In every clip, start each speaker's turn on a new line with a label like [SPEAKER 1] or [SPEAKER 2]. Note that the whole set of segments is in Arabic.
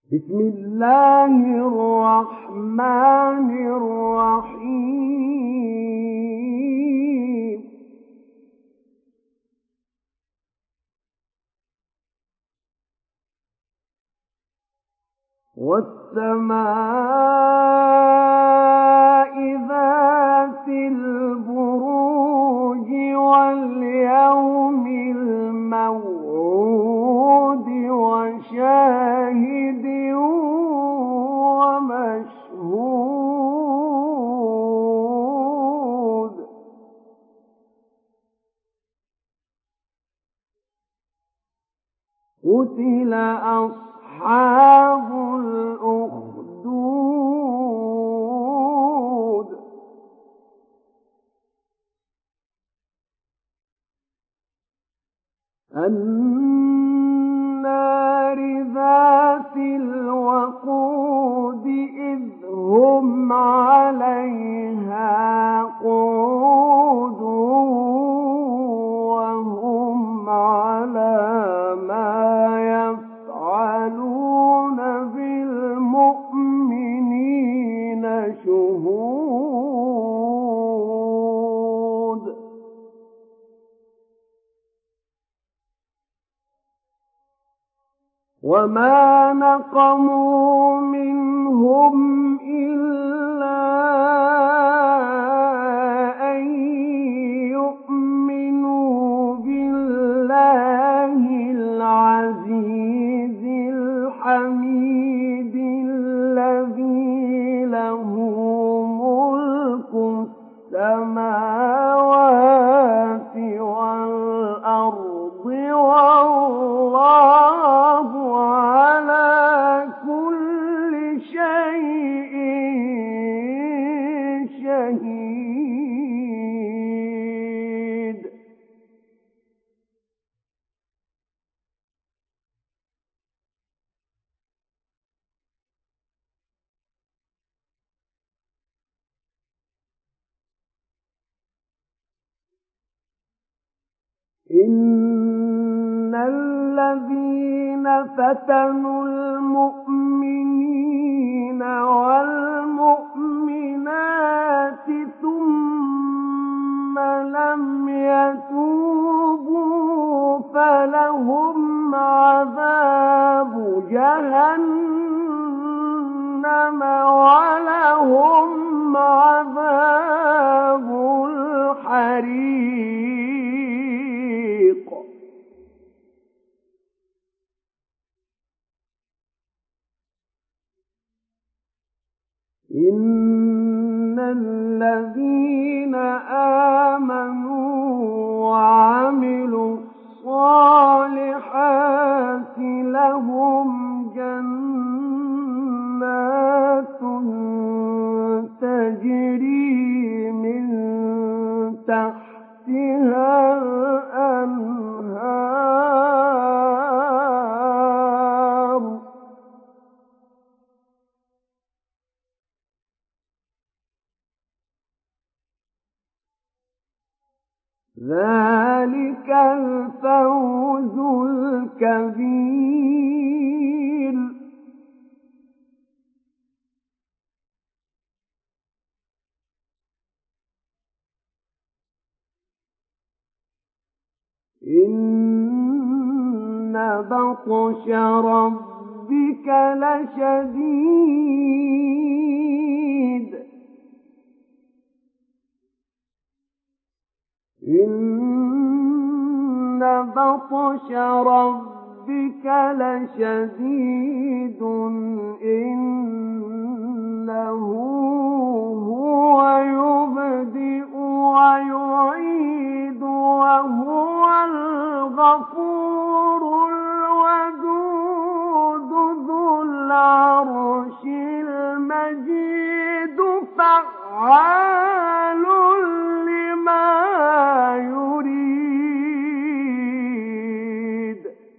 [SPEAKER 1] بسم الله الرحمن الرحيم والسماء ذات البروج واليوم الموعود وشاهد ومشهود قتل أصحاب الأخدود النار ذات الوقود إذ هم عليها قعود وهم على ما يفعلون بالمؤمنين شهود وما نقموا منهم إلا أن يؤمنوا بالله العزيز الحميد الذي له ملك السماوات والأرض والله على كل شيء شهيد إن الذين فتنوا المؤمنين والمؤمنات ثم لم يتوبوا فلهم عذاب جهنم ولهم عذاب الحريق إن الذين آمنوا وعملوا الصالحات لهم جنات تجري من تحتها الأنهار ذلك الفوز الكبير إن بطش ربك لشديد إن بطش ربك لشديد إنه هو يبدئ ويعيد وهو الغفور الودود ذو العرش المجيد فعال لما يريد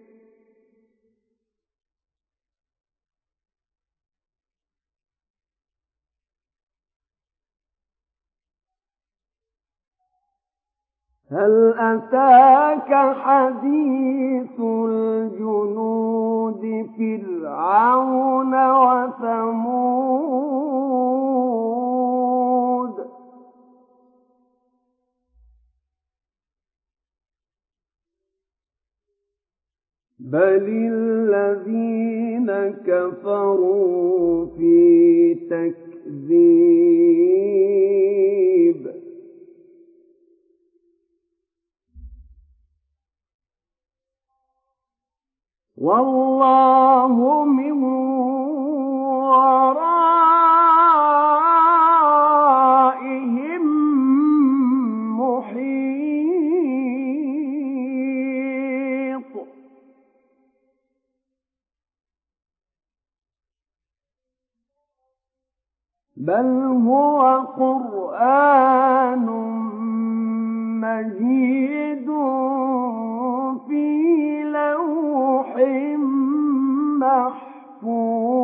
[SPEAKER 1] هل أتاك حديث الجنود فرعون بل الذين كفروا في تكذيب والله من ورائهم محيط بل هو قرآن مجيد في لوح محفوظ